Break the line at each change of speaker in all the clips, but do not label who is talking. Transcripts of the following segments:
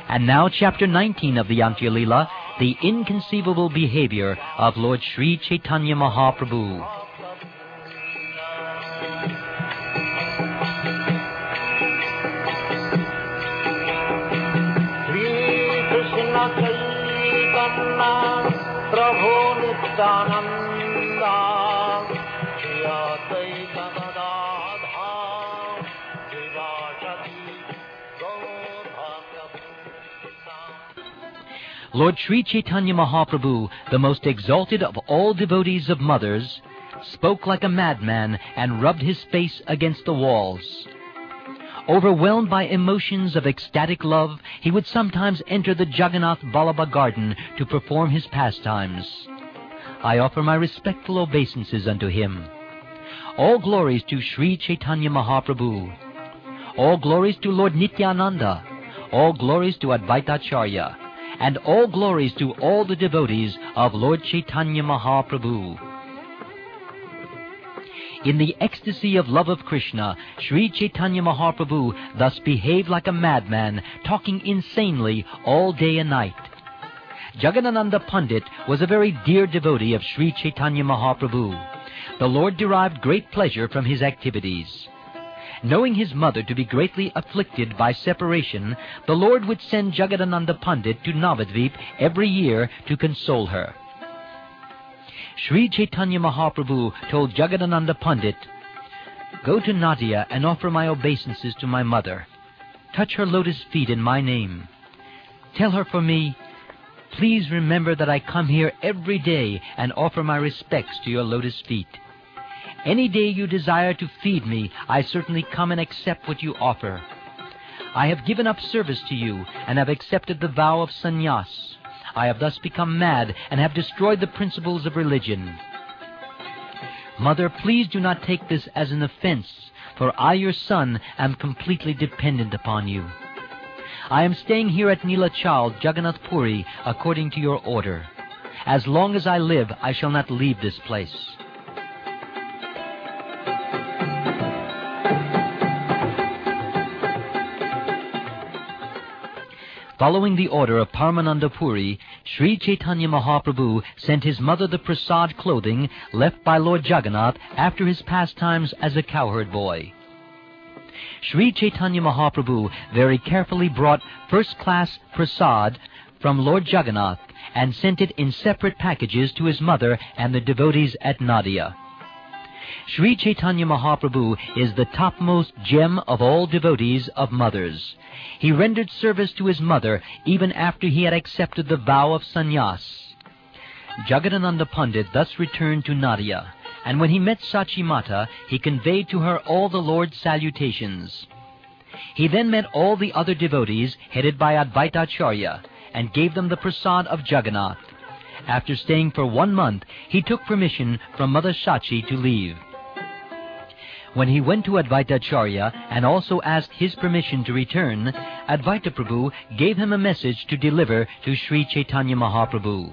And now Chapter 19 of the Antya Leela, the inconceivable behavior of Lord Sri Chaitanya Mahaprabhu. Lord Sri Chaitanya Mahaprabhu, the most exalted of all devotees of mothers, spoke like a madman and rubbed his face against the walls. Overwhelmed by emotions of ecstatic love, he would sometimes enter the Jagannath Vallabha garden to perform his pastimes. I offer my respectful obeisances unto him. All glories to Sri Chaitanya Mahaprabhu. All glories to Lord Nityananda. All glories to Advaitacharya. And all glories to all the devotees of Lord Chaitanya Mahaprabhu. In the ecstasy of love of Krishna, Sri Chaitanya Mahaprabhu thus behaved like a madman, talking insanely all day and night. Jagadananda Pandit was a very dear devotee of Sri Chaitanya Mahaprabhu. The Lord derived great pleasure from his activities. Knowing his mother to be greatly afflicted by separation, the Lord would send Jagadananda Pandit to Navadvip every year to console her. Sri Chaitanya Mahaprabhu told Jagadananda Pandit, "Go to Nadia and offer my obeisances to my mother. Touch her lotus feet in my name. Tell her for me, please remember that I come here every day and offer my respects to your lotus feet. Any day you desire to feed me, I certainly come and accept what you offer. I have given up service to you and have accepted the vow of sannyas. I have thus become mad and have destroyed the principles of religion. Mother, please do not take this as an offense, for I, your son, am completely dependent upon you. I am staying here at Nilachal, Jagannath Puri, according to your order. As long as I live, I shall not leave this place." Following the order of Paramananda Puri, Sri Chaitanya Mahaprabhu sent his mother the prasad clothing left by Lord Jagannath after his pastimes as a cowherd boy. Sri Chaitanya Mahaprabhu very carefully brought first-class prasad from Lord Jagannath and sent it in separate packages to his mother and the devotees at Nadia. Sri Chaitanya Mahaprabhu is the topmost gem of all devotees of mothers. He rendered service to his mother even after he had accepted the vow of sannyas. Jagadananda Pandit thus returned to Nadia, and when he met Sachi Mata, he conveyed to her all the Lord's salutations. He then met all the other devotees headed by Advaitacharya and gave them the prasad of Jagannath. After staying for 1 month, he took permission from Mother Sachi to leave. When he went to Advaitacharya and also asked his permission to return, Advaita Prabhu gave him a message to deliver to Sri Chaitanya Mahaprabhu.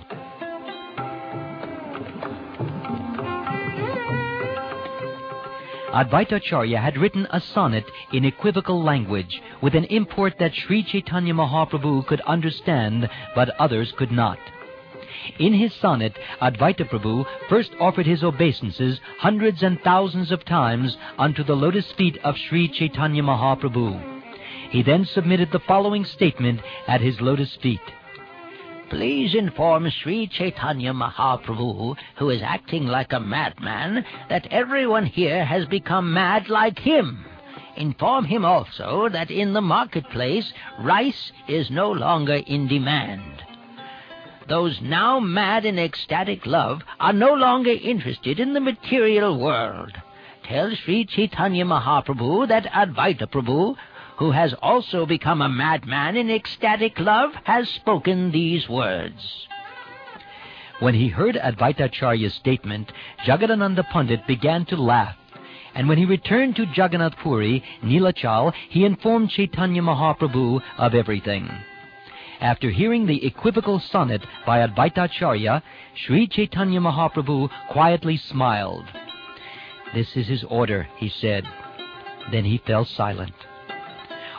Advaitacharya had written a sonnet in equivocal language with an import that Sri Chaitanya Mahaprabhu could understand but others could not. In his sonnet, Advaita Prabhu first offered his obeisances hundreds and thousands of times unto the lotus feet of Sri Chaitanya Mahaprabhu. He then submitted the following statement at his lotus feet. "Please inform Sri Chaitanya Mahaprabhu, who is acting like a madman, that everyone here has become mad like him. Inform him also that in the marketplace rice is no longer in demand. Those now mad in ecstatic love are no longer interested in the material world. Tell Sri Chaitanya Mahaprabhu that Advaita Prabhu, who has also become a madman in ecstatic love, has spoken these words." When he heard Advaitacharya's statement, Jagadananda Pandit began to laugh. And when he returned to Jagannath Puri, Nilachal, he informed Chaitanya Mahaprabhu of everything. After hearing the equivocal sonnet by Advaitacharya, Sri Chaitanya Mahaprabhu quietly smiled. "This is his order," he said. Then he fell silent.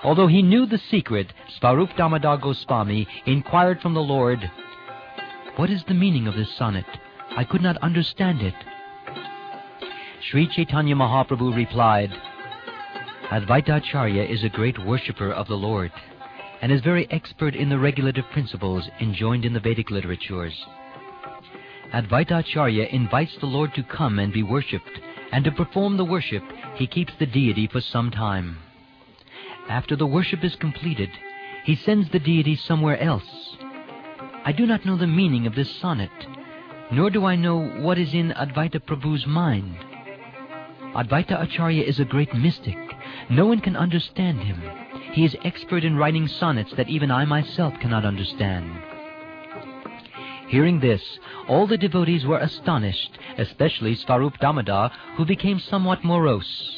Although he knew the secret, Svarup Damodar Goswami inquired from the Lord, "What is the meaning of this sonnet? I could not understand it." Sri Chaitanya Mahaprabhu replied, "Advaita Acharya is a great worshipper of the Lord and is very expert in the regulative principles enjoined in the Vedic literatures. Advaita Acharya invites the Lord to come and be worshipped, and to perform the worship, he keeps the deity for some time. After the worship is completed, he sends the deity somewhere else. I do not know the meaning of this sonnet, nor do I know what is in Advaita Prabhu's mind. Advaita Acharya is a great mystic. No one can understand him. He is expert in writing sonnets that even I myself cannot understand." Hearing this, all the devotees were astonished, especially Svarup Damodar, who became somewhat morose.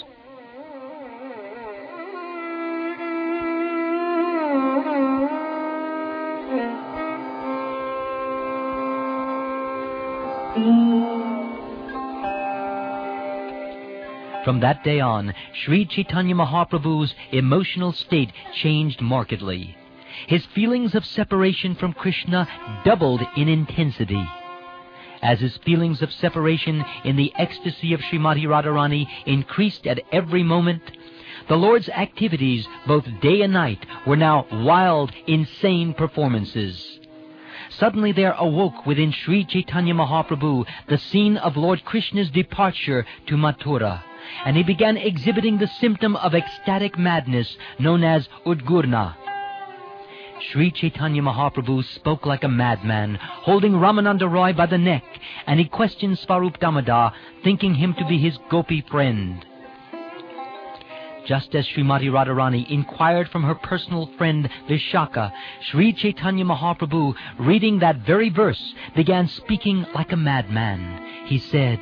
From that day on, Sri Chaitanya Mahaprabhu's emotional state changed markedly. His feelings of separation from Krishna doubled in intensity. As his feelings of separation in the ecstasy of Srimati Radharani increased at every moment, the Lord's activities, both day and night, were now wild, insane performances. Suddenly there awoke within Sri Chaitanya Mahaprabhu the scene of Lord Krishna's departure to Mathura, and he began exhibiting the symptom of ecstatic madness known as Udgurna. Sri Chaitanya Mahaprabhu spoke like a madman, holding Ramananda Roy by the neck, and he questioned Svarup Damodar, thinking him to be his gopi friend. Just as Srimati Radharani inquired from her personal friend Vishaka, Sri Chaitanya Mahaprabhu, reading that very verse, began speaking like a madman. He said,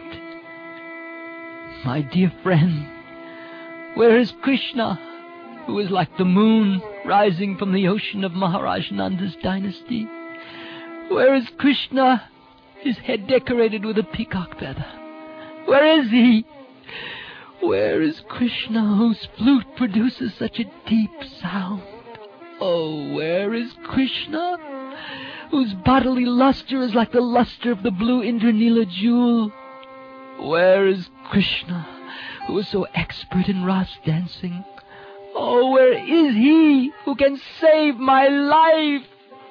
"My dear friend, where is Krishna, who is like the moon rising from the ocean of Maharaj Nanda's dynasty? Where is Krishna, his head decorated with a peacock feather? Where is he? Where is Krishna, whose flute produces such a deep sound? Oh, where is Krishna, whose bodily luster is like the luster of the blue Indranila jewel? Where is Krishna, who is so expert in Ras dancing? Oh, where is he who can save my life?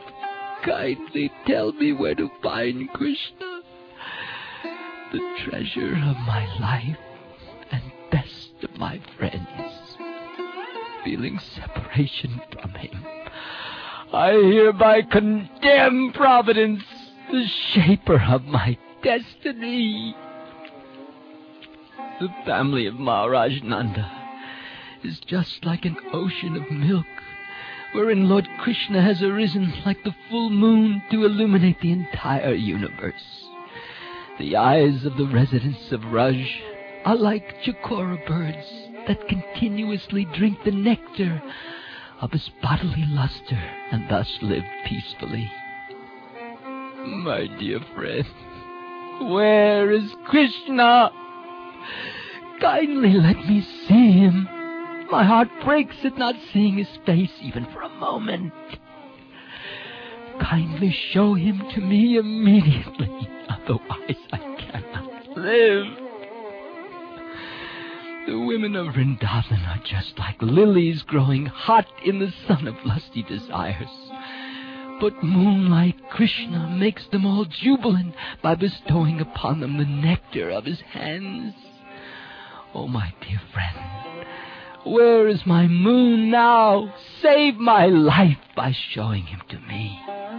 Kindly tell me where to find Krishna, the treasure of my life and best of my friends. Feeling separation from him, I hereby condemn Providence, the shaper of my destiny." The family of Maharaj Nanda is just like an ocean of milk, wherein Lord Krishna has arisen like the full moon to illuminate the entire universe. The eyes of the residents of Raj are like chakora birds that continuously drink the nectar of his bodily luster and thus live peacefully. My dear friend, where is Krishna? Kindly let me see him. My heart breaks at not seeing his face even for a moment. Kindly show him to me immediately, otherwise I cannot live. The women of Vrindavan are just like lilies growing hot in the sun of lusty desires. But moonlight Krishna makes them all jubilant by bestowing upon them the nectar of his hands. Oh, my dear friend, where is my moon now? Save my life by showing him to me.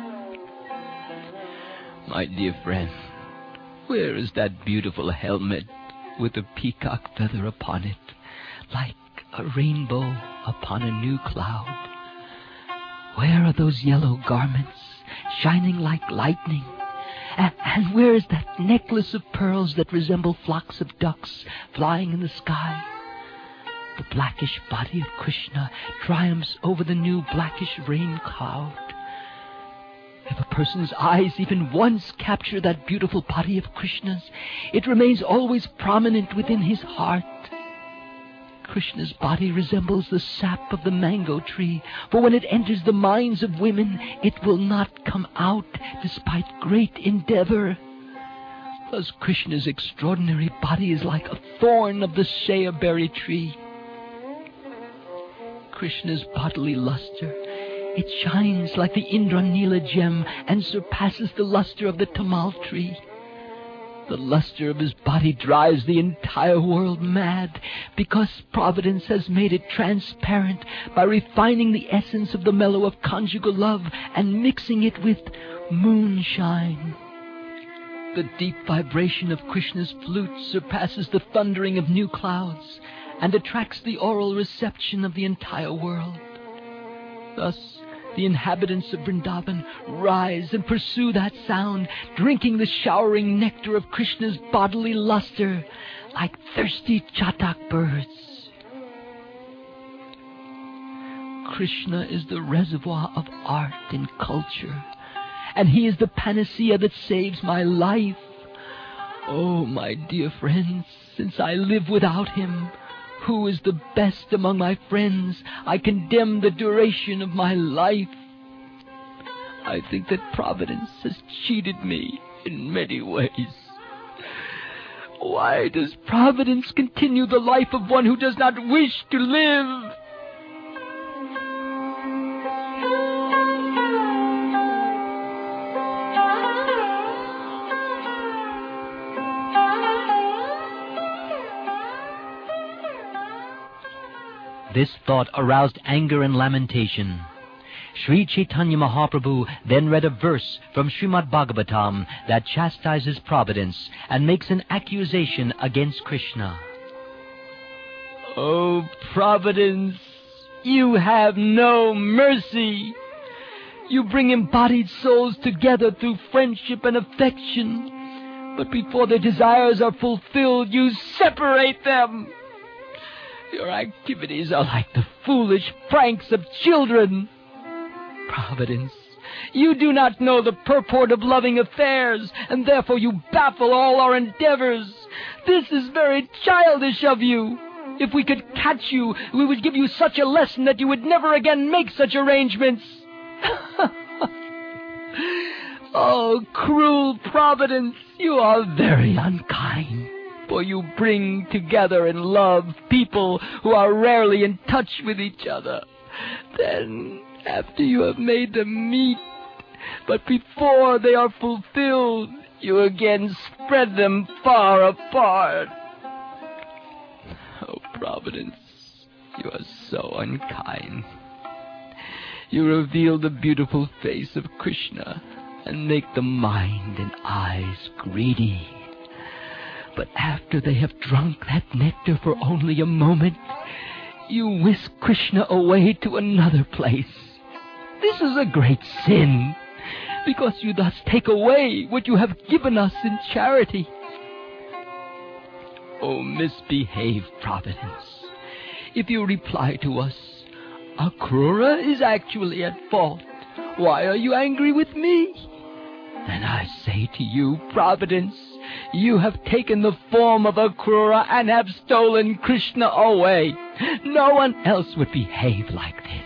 My dear friend, where is that beautiful helmet with a peacock feather upon it, like a rainbow upon a new cloud? Where are those yellow garments, shining like lightning? And where is that necklace of pearls that resemble flocks of ducks flying in the sky? The blackish body of Krishna triumphs over the new blackish rain cloud. If a person's eyes even once capture that beautiful body of Krishna's, it remains always prominent within his heart. Krishna's body resembles the sap of the mango tree, for when it enters the minds of women, it will not come out despite great endeavor. Thus Krishna's extraordinary body is like a thorn of the seaberry tree. Krishna's bodily luster, it shines like the Indranila gem and surpasses the luster of the tamal tree. The luster of his body drives the entire world mad, because Providence has made it transparent by refining the essence of the mellow of conjugal love and mixing it with moonshine. The deep vibration of Krishna's flute surpasses the thundering of new clouds and attracts the oral reception of the entire world. Thus, the inhabitants of Vrindavan rise and pursue that sound, drinking the showering nectar of Krishna's bodily luster like thirsty chatak birds. Krishna is the reservoir of art and culture, and he is the panacea that saves my life. Oh, my dear friends, since I live without him, who is the best among my friends, I condemn the duration of my life. I think that Providence has cheated me in many ways. Why does Providence continue the life of one who does not wish to live? This thought aroused anger and lamentation. Sri Chaitanya Mahaprabhu then read a verse from Srimad Bhagavatam that chastises Providence and makes an accusation against Krishna. Oh, Providence, you have no mercy. You bring embodied souls together through friendship and affection, but before their desires are fulfilled, you separate them. Your activities are like the foolish pranks of children. Providence, you do not know the purport of loving affairs, and therefore you baffle all our endeavors. This is very childish of you. If we could catch you, we would give you such a lesson that you would never again make such arrangements. Oh, cruel Providence, you are very unkind. For you bring together in love people who are rarely in touch with each other. Then, after you have made them meet, but before they are fulfilled, you again spread them far apart. Oh, Providence, you are so unkind. You reveal the beautiful face of Krishna and make the mind and eyes greedy. But after they have drunk that nectar for only a moment, you whisk Krishna away to another place. This is a great sin, because you thus take away what you have given us in charity. Oh, misbehave, Providence. If you reply to us, Akrura is actually at fault, why are you angry with me? Then I say to you, Providence, you have taken the form of Akrura and have stolen Krishna away. No one else would behave like this.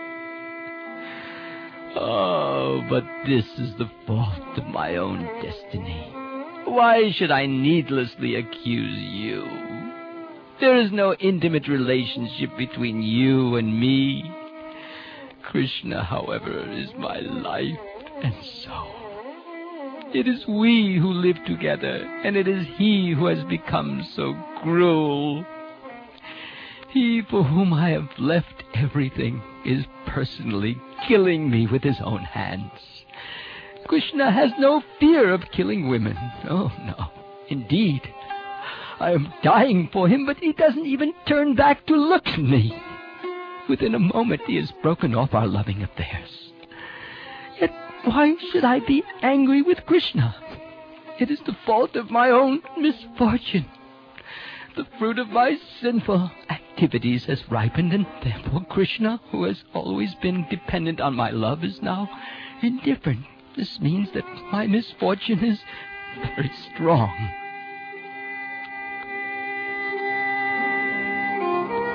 Oh, but this is the fault of my own destiny. Why should I needlessly accuse you? There is no intimate relationship between you and me. Krishna, however, is my life and soul. It is we who live together, and it is he who has become so cruel. He for whom I have left everything is personally killing me with his own hands. Krishna has no fear of killing women. Oh, no. Indeed, I am dying for him, but he doesn't even turn back to look at me. Within a moment, he has broken off our loving affairs. Yet, why should I be angry with Krishna? It is the fault of my own misfortune. The fruit of my sinful activities has ripened, and therefore Krishna, who has always been dependent on my love, is now indifferent. This means that my misfortune is very strong.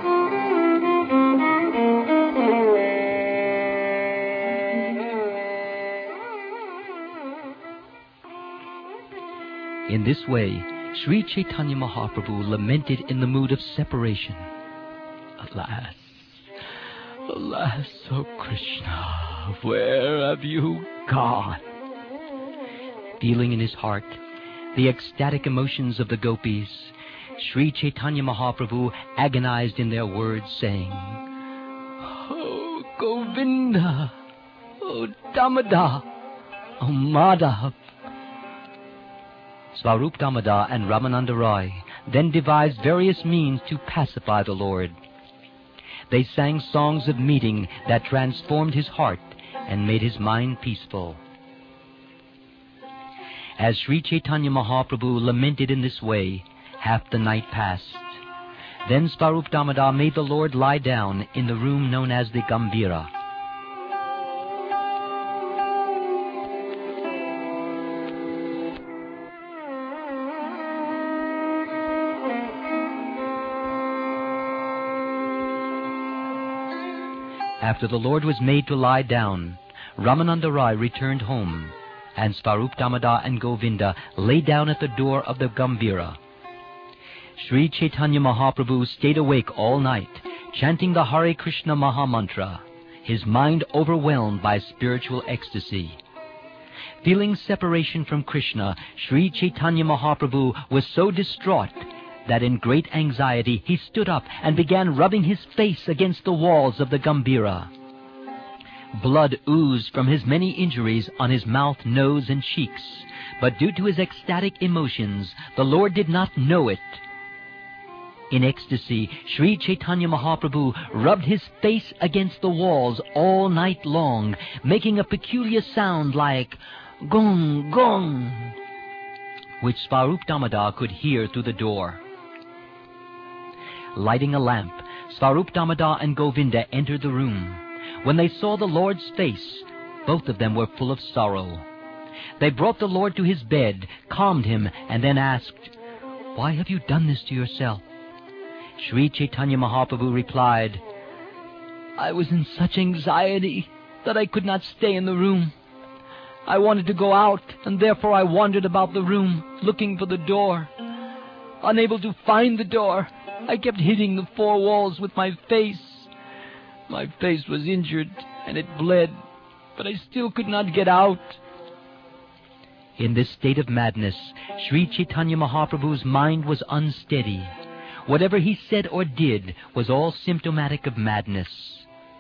In this way, Sri Chaitanya Mahaprabhu lamented in the mood of separation. Alas, alas, O Krishna, where have you gone? Feeling in his heart the ecstatic emotions of the gopis, Sri Chaitanya Mahaprabhu agonized in their words, saying, "Oh Govinda, oh Damodar, oh Madhav." Swarup Damodar and Ramananda Roy then devised various means to pacify the Lord. They sang songs of meeting that transformed his heart and made his mind peaceful. As Sri Chaitanya Mahaprabhu lamented in this way, half the night passed. Then Swarup Damodar made the Lord lie down in the room known as the Gambhira. After the Lord was made to lie down, Ramananda Roy returned home, and Swarup Damodar and Govinda lay down at the door of the Gambhira. Sri Chaitanya Mahaprabhu stayed awake all night, chanting the Hare Krishna Mahamantra, his mind overwhelmed by spiritual ecstasy. Feeling separation from Krishna, Sri Chaitanya Mahaprabhu was so distraught that in great anxiety he stood up and began rubbing his face against the walls of the Gambhira. Blood oozed from his many injuries on his mouth, nose, and cheeks, but due to his ecstatic emotions, the Lord did not know it. In ecstasy, Sri Chaitanya Mahaprabhu rubbed his face against the walls all night long, making a peculiar sound like gong, gong, which Swarup Damodar could hear through the door. Lighting a lamp, Swarup Damodar and Govinda entered the room. When they saw the Lord's face, both of them were full of sorrow. They brought the Lord to his bed, calmed him, and then asked, "Why have you done this to yourself?" Sri Chaitanya Mahaprabhu replied, "I was in such anxiety that I could not stay in the room. I wanted to go out, and therefore I wandered about the room, looking for the door. Unable to find the door, I kept hitting the four walls with my face. My face was injured, and it bled, but I still could not get out." In this state of madness, Sri Chaitanya Mahaprabhu's mind was unsteady. Whatever he said or did was all symptomatic of madness.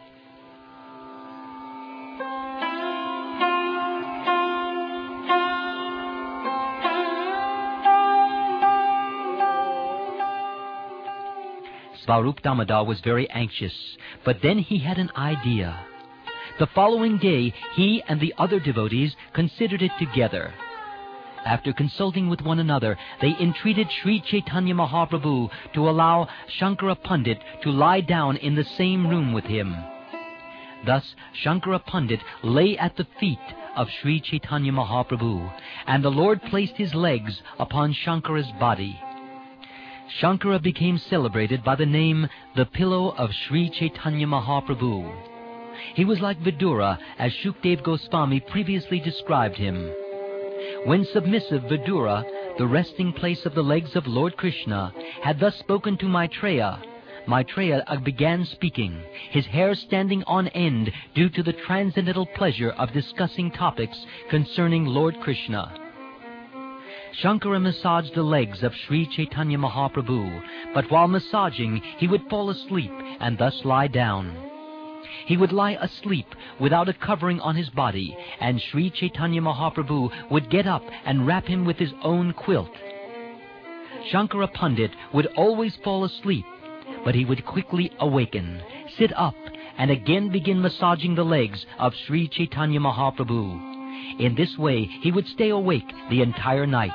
Swarup Damodar was very anxious, but then he had an idea. The following day, he and the other devotees considered it together. After consulting with one another, they entreated Sri Chaitanya Mahaprabhu to allow Shankara Pandit to lie down in the same room with him. Thus, Shankara Pandit lay at the feet of Sri Chaitanya Mahaprabhu, and the Lord placed his legs upon Shankara's body. Shankara became celebrated by the name the Pillow of Sri Chaitanya Mahaprabhu. He was like Vidura, as Shukdev Goswami previously described him. When submissive Vidura, the resting place of the legs of Lord Krishna, had thus spoken to Maitreya, Maitreya began speaking, his hair standing on end due to the transcendental pleasure of discussing topics concerning Lord Krishna. Shankara massaged the legs of Sri Chaitanya Mahaprabhu, but while massaging, he would fall asleep and thus lie down. He would lie asleep without a covering on his body, and Sri Chaitanya Mahaprabhu would get up and wrap him with his own quilt. Shankara Pandit would always fall asleep, but he would quickly awaken, sit up, and again begin massaging the legs of Sri Chaitanya Mahaprabhu. In this way, he would stay awake the entire night.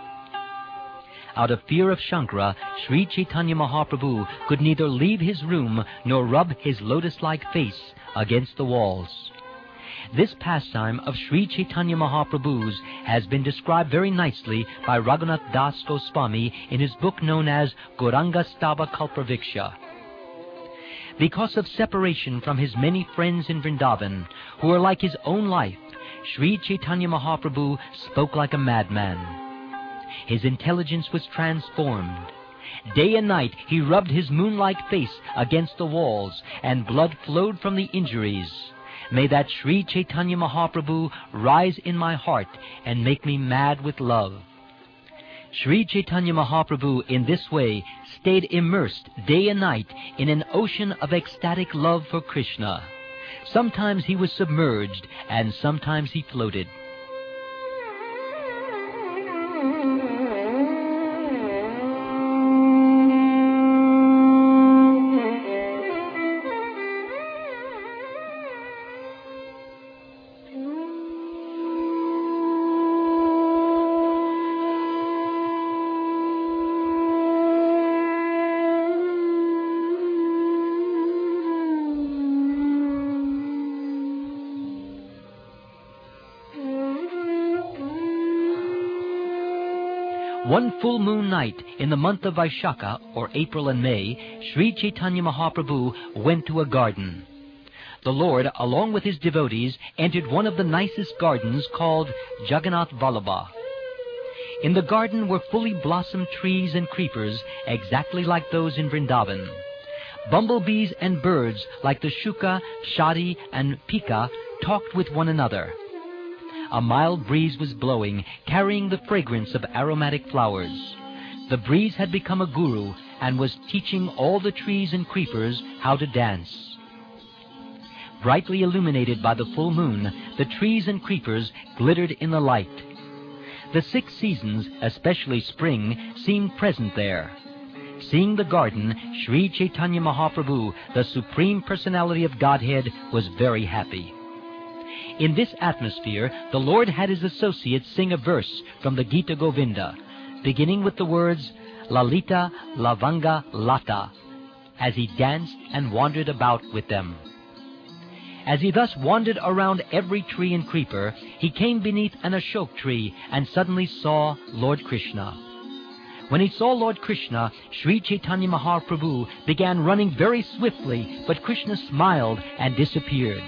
Out of fear of Shankara, Sri Chaitanya Mahaprabhu could neither leave his room nor rub his lotus-like face against the walls. This pastime of Sri Chaitanya Mahaprabhu's has been described very nicely by Raghunath Das Goswami in his book known as Gauranga Stava Kalpavriksha. Because of separation from his many friends in Vrindavan, who were like his own life, Sri Chaitanya Mahaprabhu spoke like a madman. His intelligence was transformed. Day and night he rubbed his moon-like face against the walls, and blood flowed from the injuries. May that Sri Chaitanya Mahaprabhu rise in my heart and make me mad with love. Sri Chaitanya Mahaprabhu in this way stayed immersed day and night in an ocean of ecstatic love for Krishna. Sometimes he was submerged, and sometimes he floated. One full moon night in the month of Vaishakha, or April and May, Sri Chaitanya Mahaprabhu went to a garden. The Lord, along with his devotees, entered one of the nicest gardens called Jagannath Vallabha. In the garden were fully blossomed trees and creepers, exactly like those in Vrindavan. Bumblebees and birds like the shuka, shadi, and pika talked with one another. A mild breeze was blowing, carrying the fragrance of aromatic flowers. The breeze had become a guru and was teaching all the trees and creepers how to dance. Brightly illuminated by the full moon, the trees and creepers glittered in the light. The 6 seasons, especially spring, seemed present there. Seeing the garden, Sri Chaitanya Mahaprabhu, the Supreme Personality of Godhead, was very happy. In this atmosphere, the Lord had his associates sing a verse from the Gita Govinda, beginning with the words, Lalita Lavanga Lata, as he danced and wandered about with them. As he thus wandered around every tree and creeper, he came beneath an ashok tree and suddenly saw Lord Krishna. When he saw Lord Krishna, Sri Chaitanya Mahaprabhu began running very swiftly, but Krishna smiled and disappeared.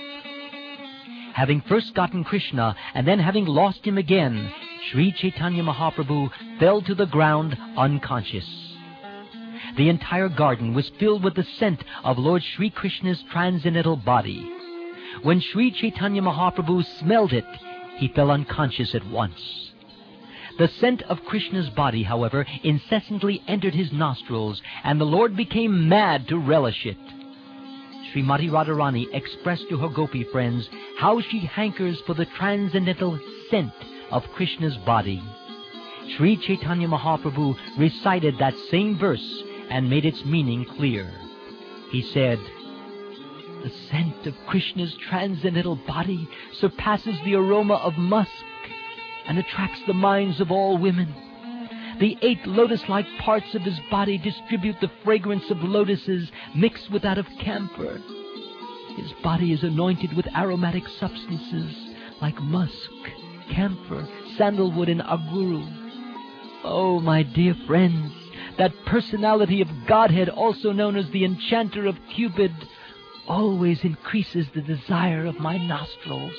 Having first gotten Krishna and then having lost him again, Sri Chaitanya Mahaprabhu fell to the ground unconscious. The entire garden was filled with the scent of Lord Sri Krishna's transcendental body. When Sri Chaitanya Mahaprabhu smelled it, he fell unconscious at once. The scent of Krishna's body, however, incessantly entered his nostrils, and the Lord became mad to relish it. Srimati Radharani expressed to her gopi friends how she hankers for the transcendental scent of Krishna's body. Sri Chaitanya Mahaprabhu recited that same verse and made its meaning clear. He said, "The scent of Krishna's transcendental body surpasses the aroma of musk and attracts the minds of all women. The 8 lotus-like parts of his body distribute the fragrance of lotuses mixed with that of camphor. His body is anointed with aromatic substances like musk, camphor, sandalwood, and aguru. Oh, my dear friends, that personality of Godhead, also known as the enchanter of Cupid, always increases the desire of my nostrils.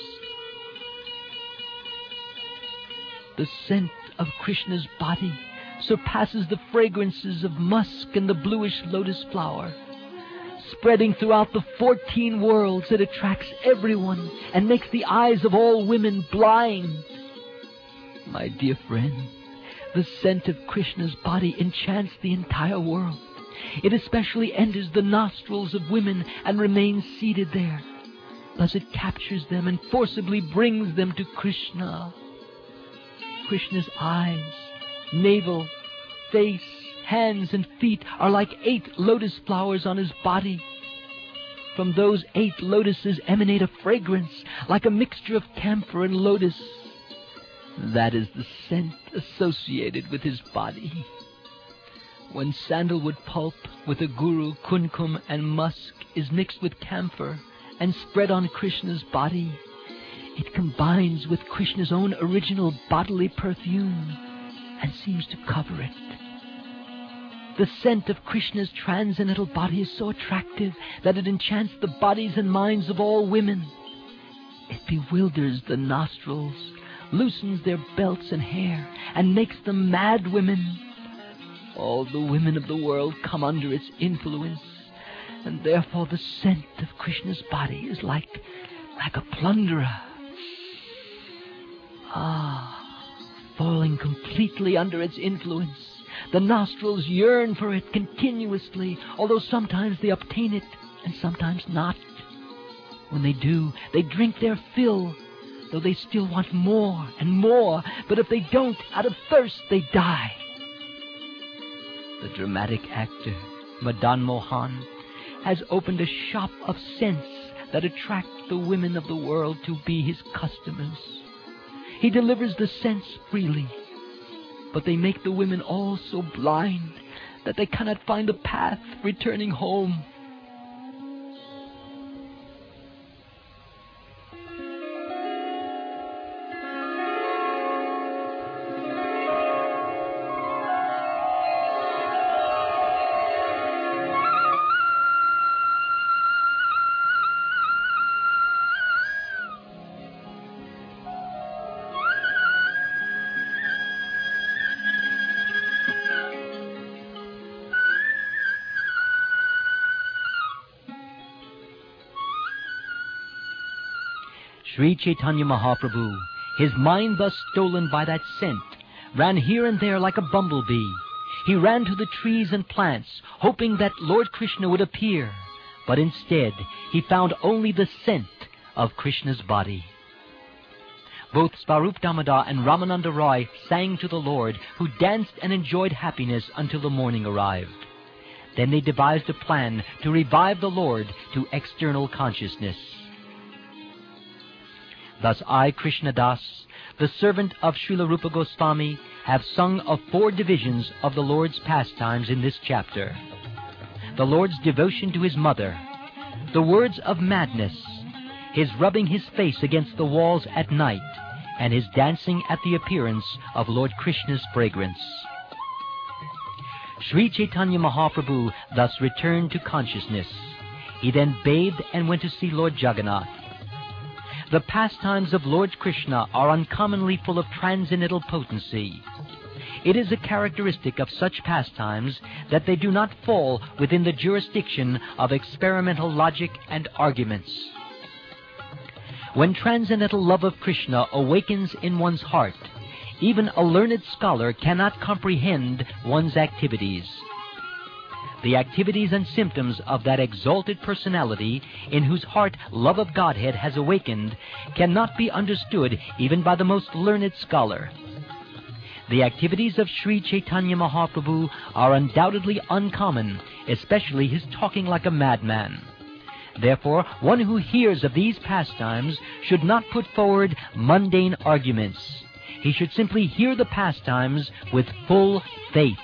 The scent of Krishna's body surpasses the fragrances of musk and the bluish lotus flower. Spreading throughout the 14 worlds, it attracts everyone and makes the eyes of all women blind. My dear friend, the scent of Krishna's body enchants the entire world. It especially enters the nostrils of women and remains seated there. Thus it captures them and forcibly brings them to Krishna. Krishna's eyes, navel, face, hands, and feet are like 8 lotus flowers on his body. From those 8 lotuses emanate a fragrance like a mixture of camphor and lotus. That is the scent associated with his body. When sandalwood pulp with aguru, kunkum, and musk is mixed with camphor and spread on Krishna's body, it combines with Krishna's own original bodily perfume and seems to cover it. The scent of Krishna's transcendental body is so attractive that it enchants the bodies and minds of all women. It bewilders the nostrils loosens their belts and hair, and makes them mad women. All the women of the world come under its influence, and therefore the scent of Krishna's body is like a plunderer. Falling completely under its influence, the nostrils yearn for it continuously, although sometimes they obtain it and sometimes not. When they do, they drink their fill, though they still want more and more, but if they don't, out of thirst they die. The dramatic actor, Madan Mohan, has opened a shop of scents that attract the women of the world to be his customers. He delivers the scents freely, but they make the women all so blind that they cannot find a path returning home. Sri Chaitanya Mahaprabhu, his mind thus stolen by that scent, ran here and there like a bumblebee. He ran to the trees and plants, hoping that Lord Krishna would appear. But instead, he found only the scent of Krishna's body. Both Swarup Damodar and Ramananda Roy sang to the Lord, who danced and enjoyed happiness until the morning arrived. Then they devised a plan to revive the Lord to external consciousness. Thus I, Krishna Das, the servant of Srila Rupa Goswami, have sung of 4 divisions of the Lord's pastimes in this chapter. The Lord's devotion to his mother, the words of madness, his rubbing his face against the walls at night, and his dancing at the appearance of Lord Krishna's fragrance. Sri Chaitanya Mahaprabhu thus returned to consciousness. He then bathed and went to see Lord Jagannath. The pastimes of Lord Krishna are uncommonly full of transcendental potency. It is a characteristic of such pastimes that they do not fall within the jurisdiction of experimental logic and arguments. When transcendental love of Krishna awakens in one's heart, even a learned scholar cannot comprehend one's activities. The activities and symptoms of that exalted personality in whose heart love of Godhead has awakened cannot be understood even by the most learned scholar. The activities of Sri Chaitanya Mahaprabhu are undoubtedly uncommon, especially his talking like a madman. Therefore, one who hears of these pastimes should not put forward mundane arguments. He should simply hear the pastimes with full faith.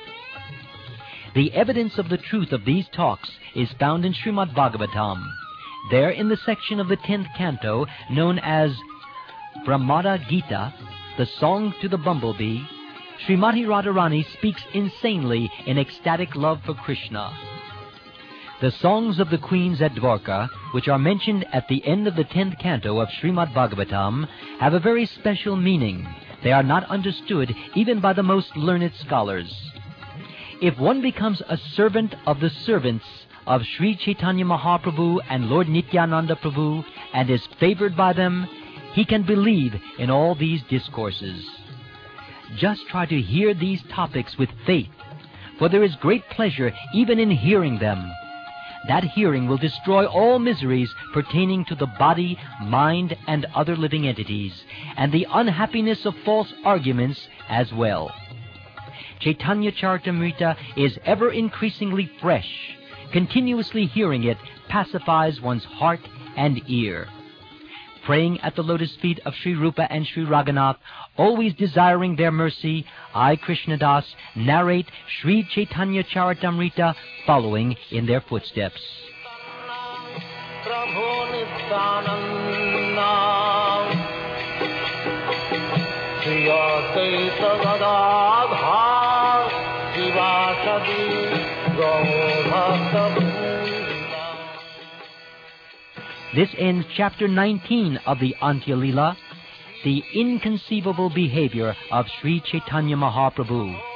The evidence of the truth of these talks is found in Srimad Bhagavatam. There, in the section of the 10th canto known as Brahmada Gita, the song to the bumblebee, Srimati Radharani speaks insanely in ecstatic love for Krishna. The songs of the queens at Dwarka, which are mentioned at the end of the 10th canto of Srimad Bhagavatam, have a very special meaning. They are not understood even by the most learned scholars. If one becomes a servant of the servants of Sri Chaitanya Mahaprabhu and Lord Nityananda Prabhu and is favored by them, he can believe in all these discourses. Just try to hear these topics with faith, for there is great pleasure even in hearing them. That hearing will destroy all miseries pertaining to the body, mind, and other living entities, and the unhappiness of false arguments as well. Chaitanya Charitamrita is ever increasingly fresh. Continuously hearing it pacifies one's heart and ear. Praying at the lotus feet of Sri Rupa and Sri Raghunath, always desiring their mercy, I, Krishna Das, narrate Sri Chaitanya Charitamrita following in their footsteps. This ends chapter 19 of the Antya Lila. the inconceivable behavior of Sri Chaitanya Mahaprabhu.